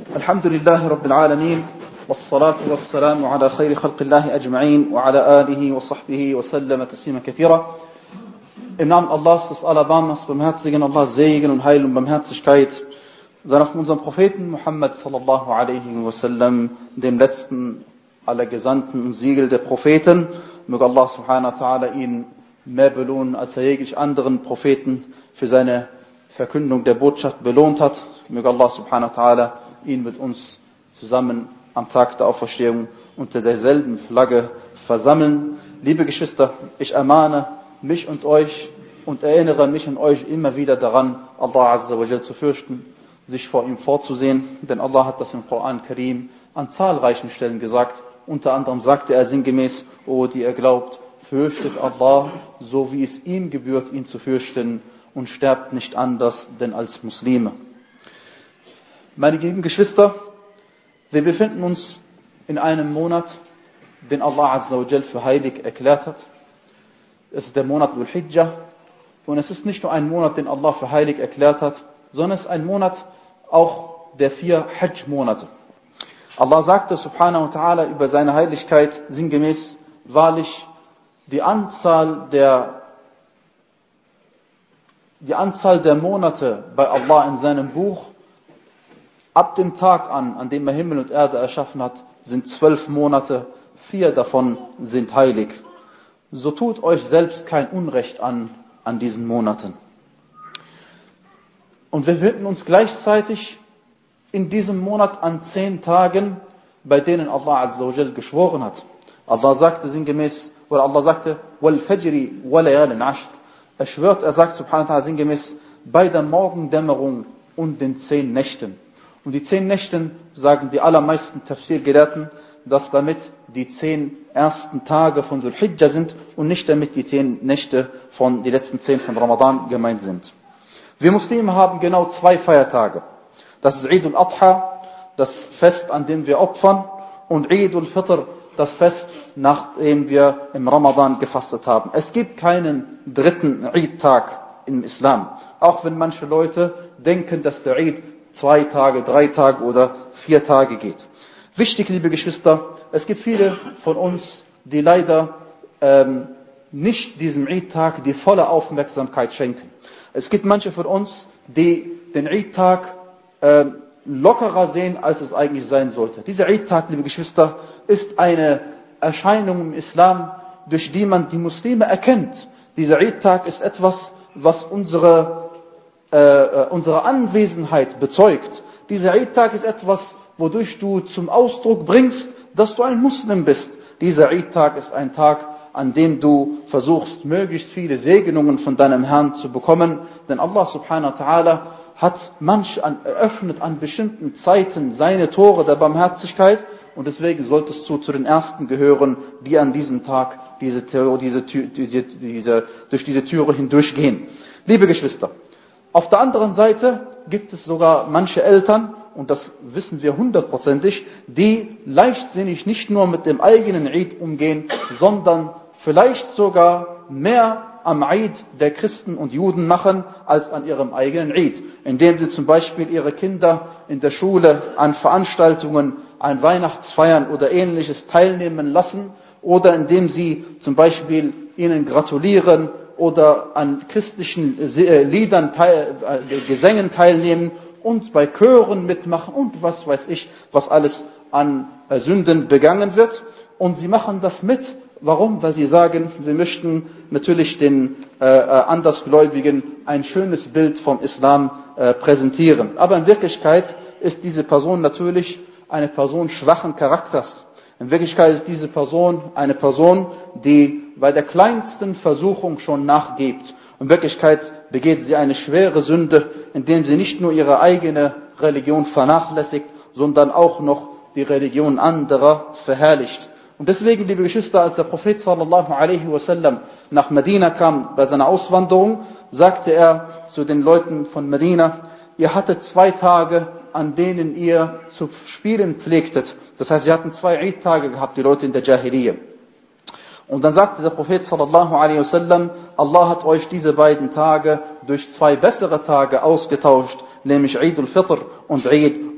الحمد لله رب العالمين والصلاة والسلام على خير خلق الله أجمعين وعلى آله وصحبه وسلم تسليما كثيرا. Im Namen Allahs, des Alabamas, Barmherzigen, Allahs Segen und Heil und Barmherzigkeit sei auf unseren Propheten Muhammad sallallahu alaihi wasallam, dem letzten aller Gesandten und Siegel der Propheten. Möge Allah subhanahu wa ta'ala ihn mehr belohnen, als er jeglich anderen Propheten für seine Verkündung der Botschaft belohnt hat. Möge Allah subhanahu wa ta'ala ihn mit uns zusammen am Tag der Auferstehung unter derselben Flagge versammeln. Liebe Geschwister, ich ermahne mich und euch und erinnere mich und euch immer wieder daran, Allah Azza wa Jal zu fürchten, sich vor ihm vorzusehen, denn Allah hat das im Koran Karim an zahlreichen Stellen gesagt. Unter anderem sagte er sinngemäß: O die ihr glaubt, fürchtet Allah, so wie es ihm gebührt, ihn zu fürchten, und sterbt nicht anders denn als Muslime. Meine lieben Geschwister, wir befinden uns in einem Monat, den Allah Azza wa Jal für heilig erklärt hat. Es ist der Monat Dhul-Hijjah, und es ist nicht nur ein Monat, den Allah für heilig erklärt hat, sondern es ist ein Monat auch der 4 Hajj-Monate. Allah sagte subhanahu wa ta'ala über seine Heiligkeit sinngemäß: Wahrlich, die Anzahl der Monate bei Allah in seinem Buch, ab dem Tag an dem er Himmel und Erde erschaffen hat, sind 12 Monate, 4 davon sind heilig. So tut euch selbst kein Unrecht an diesen Monaten. Und wir befinden uns gleichzeitig in diesem Monat an 10 Tagen, bei denen Allah Azza wa Jal geschworen hat. Allah sagte sinngemäß, oder Allah sagte: Wal Fajri wa layalin ashr. Er schwört, er sagt subhanahu wa ta'ala sinngemäß, bei der Morgendämmerung und den 10 Nächten. Und die 10 Nächten, sagen die allermeisten Tafsir-Gelehrten, dass damit die 10 ersten Tage von Dhul-Hijjah sind und nicht damit die 10 Nächte von, die letzten 10 von Ramadan gemeint sind. Wir Muslime haben genau 2 Feiertage. Das ist Eid al-Adha, das Fest, an dem wir opfern, und Eid al-Fitr, das Fest, nachdem wir im Ramadan gefastet haben. Es gibt keinen dritten Eid-Tag im Islam. Auch wenn manche Leute denken, dass der Eid 2 Tage, 3 Tage oder 4 Tage geht. Wichtig, liebe Geschwister, es gibt viele von uns, die leider nicht diesem Eid-Tag die volle Aufmerksamkeit schenken. Es gibt manche von uns, die den Eid-Tag lockerer sehen, als es eigentlich sein sollte. Dieser Eid-Tag, liebe Geschwister, ist eine Erscheinung im Islam, durch die man die Muslime erkennt. Dieser Eid-Tag ist etwas, was unsere Anwesenheit bezeugt. Dieser Eid-Tag ist etwas, wodurch du zum Ausdruck bringst, dass du ein Muslim bist. Dieser Eid-Tag ist ein Tag, an dem du versuchst, möglichst viele Segnungen von deinem Herrn zu bekommen. Denn Allah subhanahu wa ta'ala hat eröffnet an bestimmten Zeiten seine Tore der Barmherzigkeit, und deswegen solltest du zu den Ersten gehören, die an diesem Tag durch diese Türe hindurchgehen. Liebe Geschwister, auf der anderen Seite gibt es sogar manche Eltern, und das wissen wir 100%, die leichtsinnig nicht nur mit dem eigenen Eid umgehen, sondern vielleicht sogar mehr am Eid der Christen und Juden machen, als an ihrem eigenen Eid. Indem sie zum Beispiel ihre Kinder in der Schule an Veranstaltungen, an Weihnachtsfeiern oder Ähnliches teilnehmen lassen, oder indem sie zum Beispiel ihnen gratulieren oder an christlichen Liedern, Gesängen teilnehmen und bei Chören mitmachen und was weiß ich, was alles an Sünden begangen wird. Und sie machen das mit. Warum? Weil sie sagen, wir möchten natürlich den Andersgläubigen ein schönes Bild vom Islam präsentieren. Aber in Wirklichkeit ist diese Person natürlich eine Person schwachen Charakters. In Wirklichkeit ist diese Person eine Person, die bei der kleinsten Versuchung schon nachgibt. In Wirklichkeit begeht sie eine schwere Sünde, indem sie nicht nur ihre eigene Religion vernachlässigt, sondern auch noch die Religion anderer verherrlicht. Und deswegen, liebe Geschwister, als der Prophet sallallahu alaihi wasallam nach Medina kam bei seiner Auswanderung, sagte er zu den Leuten von Medina: Ihr hattet 2 Tage, an denen ihr zu spielen pflegtet. Das heißt, sie hatten 2 Eid-Tage gehabt, die Leute in der Jahiliyyah. Und dann sagte der Prophet sallallahu alaihi wasallam: Allah hat euch diese beiden Tage durch 2 bessere Tage ausgetauscht, nämlich Eid al-Fitr und Eid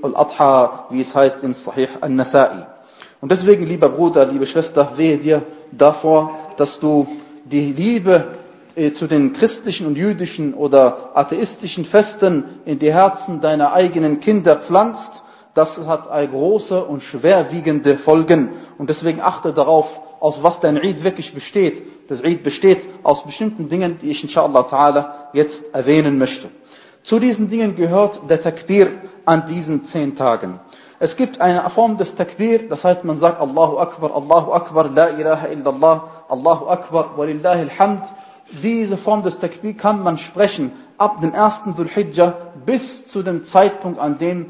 al-Adha, wie es heißt in Sahih al-Nasa'i. Und deswegen, lieber Bruder, liebe Schwester, wehe dir davor, dass du die Liebe zu den christlichen und jüdischen oder atheistischen Festen in die Herzen deiner eigenen Kinder pflanzt. Das hat große und schwerwiegende Folgen. Und deswegen achte darauf, aus was dein Eid wirklich besteht. Das Eid besteht aus bestimmten Dingen, die ich inshallah ta'ala jetzt erwähnen möchte. Zu diesen Dingen gehört der Takbir an diesen 10 Tagen. Es gibt eine Form des Takbir, das heißt, man sagt Allahu Akbar, la ilaha illallah, Allahu Akbar, walillahi alhamd. Diese Form des Takbir kann man sprechen ab dem 1. Dhul-Hijjah bis zu dem Zeitpunkt, an dem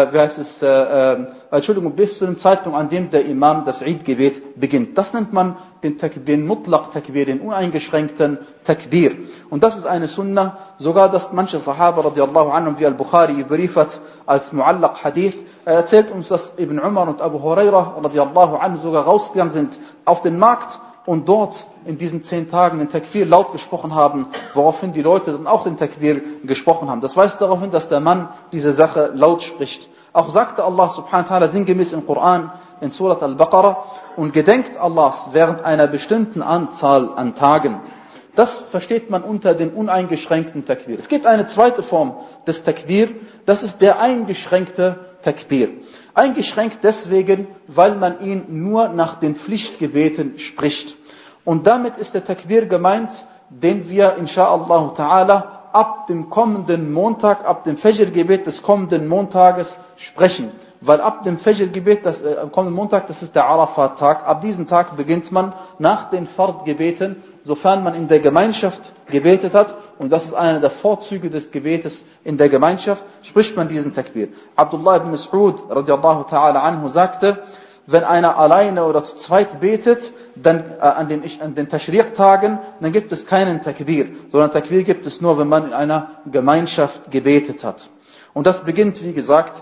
bis zu dem Zeitpunkt, an dem der Imam das Eid-Gebet beginnt. Das nennt man den Mutlaq-Takbir, den uneingeschränkten Takbir. Und das ist eine Sunnah, sogar dass manche Sahaba radiallahu anhum, wie Al-Bukhari überliefert als Muallaq Hadith, erzählt uns, dass Ibn Umar und Abu Huraira radiallahu anhu sogar rausgegangen sind auf den Markt und dort in diesen 10 Tagen den Takbir laut gesprochen haben, woraufhin die Leute dann auch den Takbir gesprochen haben. Das weist darauf hin, dass der Mann diese Sache laut spricht. Auch sagte Allah subhanahu wa ta'ala sinngemäß im Koran, in Surat Al-Baqarah, und gedenkt Allahs während einer bestimmten Anzahl an Tagen. Das versteht man unter dem uneingeschränkten Takbir. Es gibt eine zweite Form des Takbir, das ist der eingeschränkte Takbir. Eingeschränkt deswegen, weil man ihn nur nach den Pflichtgebeten spricht. Und damit ist der Takbir gemeint, den wir insha'Allah ta'ala ab dem kommenden Montag, ab dem Fajr-Gebet des kommenden Montages sprechen. Weil ab dem Fajr-Gebet, am kommenden Montag, das ist der Arafat-Tag, ab diesem Tag beginnt man nach den Fard-Gebeten, sofern man in der Gemeinschaft gebetet hat, und das ist einer der Vorzüge des Gebetes in der Gemeinschaft, spricht man diesen Takbir. Abdullah ibn Mas'ud radiallahu ta'ala anhu sagte, wenn einer alleine oder zu zweit betet, dann an den Tashriq-Tagen, dann gibt es keinen Takbir, sondern Takbir gibt es nur, wenn man in einer Gemeinschaft gebetet hat. Und das beginnt, wie gesagt,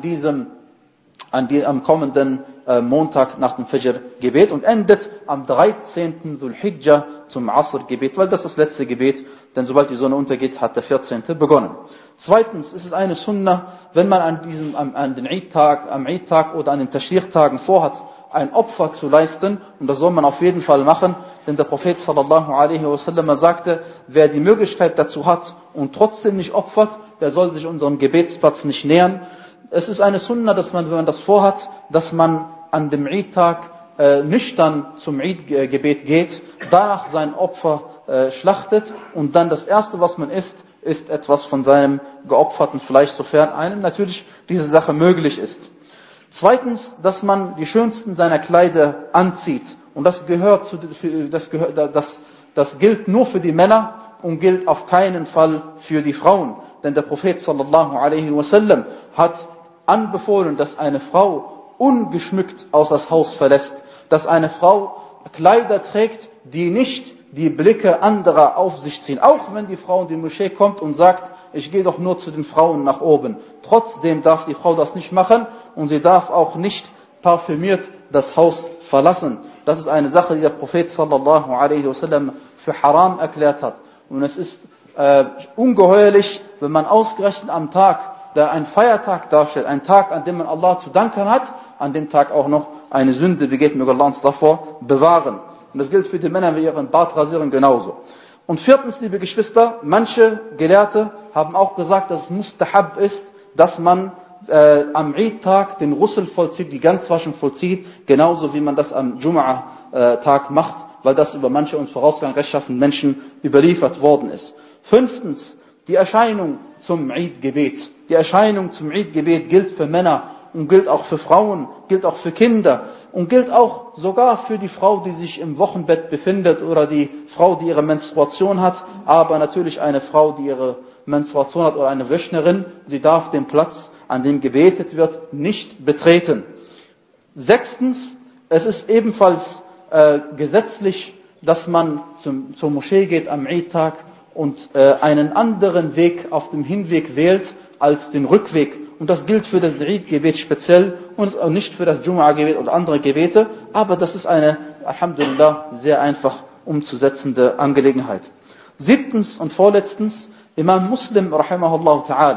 am kommenden Montag nach dem Fajr-Gebet und endet am 13. Dhul-Hijjah zum Asr-Gebet, weil das letzte Gebet, denn sobald die Sonne untergeht, hat der 14. begonnen. Zweitens ist es eine Sunnah, wenn man am Eid-Tag oder an den Tashriq-Tagen vorhat, ein Opfer zu leisten, und das soll man auf jeden Fall machen, denn der Prophet sallallahu alaihi wasallam sagte, wer die Möglichkeit dazu hat und trotzdem nicht opfert, der soll sich unserem Gebetsplatz nicht nähern. Es ist eine Sunnah, dass man, wenn man das vorhat, dass man an dem Eid-Tag nüchtern zum Eid-Gebet geht, danach sein Opfer schlachtet und dann das Erste, was man isst, ist etwas von seinem geopferten Fleisch, sofern einem natürlich diese Sache möglich ist. Zweitens, dass man die schönsten seiner Kleider anzieht. Und das gilt nur für die Männer und gilt auf keinen Fall für die Frauen. Denn der Prophet sallallahu alaihi wasallam hat anbefohlen, dass eine Frau ungeschmückt aus das Haus verlässt. Dass eine Frau Kleider trägt, die nicht die Blicke anderer auf sich ziehen. Auch wenn die Frau in die Moschee kommt und sagt, ich gehe doch nur zu den Frauen nach oben. Trotzdem darf die Frau das nicht machen und sie darf auch nicht parfümiert das Haus verlassen. Das ist eine Sache, die der Prophet sallallahu alaihi wasallam für haram erklärt hat. Und es ist ungeheuerlich, wenn man ausgerechnet am Tag, der ein Feiertag darstellt, ein Tag, an dem man Allah zu danken hat, an dem Tag auch noch eine Sünde begeht, möge Allah uns davor bewahren. Und das gilt für die Männer, die ihren Bart rasieren, genauso. Und viertens, liebe Geschwister, manche Gelehrte haben auch gesagt, dass es mustahab ist, dass man am Eid-Tag den Ghusl vollzieht, die Ganzwaschung vollzieht, genauso wie man das am Jum'a-Tag macht, weil das über manche uns vorausgegangen rechtschaffenen Menschen überliefert worden ist. Fünftens, die Erscheinung zum Eid-Gebet. Die Erscheinung zum Eid-Gebet gilt für Männer und gilt auch für Frauen, gilt auch für Kinder und gilt auch sogar für die Frau, die sich im Wochenbett befindet oder die Frau, die ihre Menstruation hat, aber natürlich eine Frau, die ihre Menstruation hat oder eine Wöchnerin, sie darf den Platz, an dem gebetet wird, nicht betreten. Sechstens, es ist ebenfalls gesetzlich, dass man zur Moschee geht am Eid-Tag und einen anderen Weg auf dem Hinweg wählt als den Rückweg. Und das gilt für das Eid-Gebet speziell und nicht für das Jum'a-Gebet oder andere Gebete, aber das ist eine, alhamdulillah, sehr einfach umzusetzende Angelegenheit. Siebtens und vorletztens, Imam Muslim, rahimahullah ta'ala,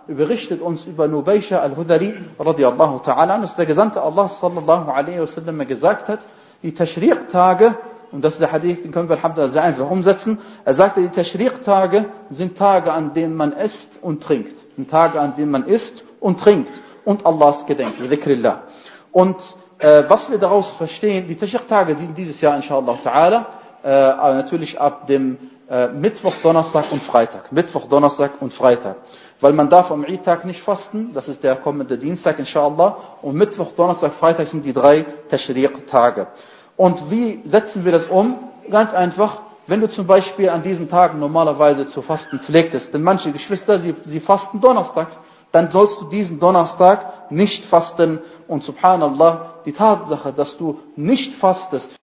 berichtet uns über Nubaysha al-Hudari radiyallahu ta'ala, dass der Gesandte Allah sallallahu alaihi wasallam gesagt hat, die Tashriq-Tage, und das ist der Hadith, den können wir alhamdulillah sehr einfach umsetzen, er sagte, die Tashriq-Tage sind Tage, an denen man isst und trinkt. Sind Tage, an denen man isst und trinkt und Allahs gedenkt, dhikrillah. Und was wir daraus verstehen, die Tashriq-Tage sind dieses Jahr inshallah ta'ala, natürlich ab dem Mittwoch, Donnerstag und Freitag. Mittwoch, Donnerstag und Freitag. Weil man darf am Eid-Tag nicht fasten, das ist der kommende Dienstag inshallah, und Mittwoch, Donnerstag, Freitag sind die 3 Tashriq-Tage. Und wie setzen wir das um? Ganz einfach, wenn du zum Beispiel an diesen Tagen normalerweise zu fasten pflegtest, denn manche Geschwister, sie fasten donnerstags, dann sollst du diesen Donnerstag nicht fasten. Und subhanallah, die Tatsache, dass du nicht fastest